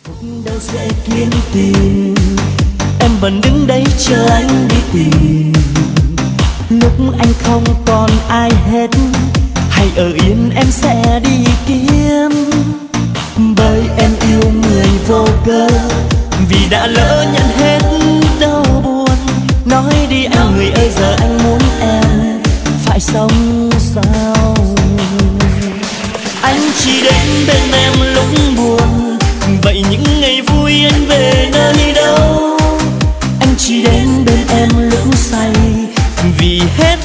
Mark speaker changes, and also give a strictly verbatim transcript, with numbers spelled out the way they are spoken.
Speaker 1: đâu sẽ kiếm tìm, em vẫn đứng đây chờ anh đi tìm. Lúc anh không còn ai hết, hãy ở yên em sẽ đi kiếm. Bởi em yêu người vô cớ, vì đã lỡ nhận hết đau buồn. Nói đi anh người ơi, giờ anh muốn em phải sống sao? Anh chỉ đến bên em lúc buồn, vậy những ngày vui anh về nơi đâu? Anh chỉ đến bên em lúc say, vì hết